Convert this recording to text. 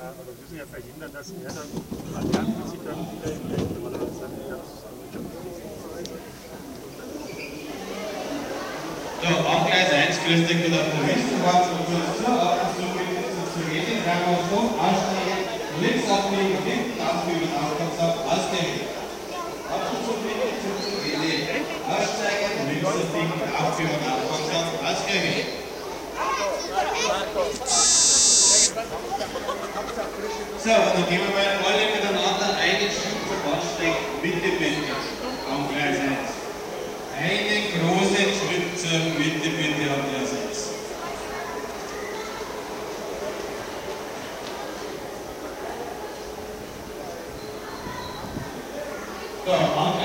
oder müssen ja verhindern, dass er dann lernt, sich dann wieder im Recht normalerweise seine Ja, Bahngleis 1, grüß dich, der Provinzverband, so kurz zu, auf das zu reden, Rangausflug, aussteigen, links abbiegen, hinten abbiegen, Aufkommensaft, ausgehen. Abzug bitte, zu reden, aussteigen, links abbiegen, abbiegen, Aufkommensaft, ausgehen. So, dann gehen wir mal alle miteinander einen Schritt zum Bahnsteig, bitte, bitte, Bahngleis 1. Einen großen Schritt zur Mitte bitte auf der 6. So,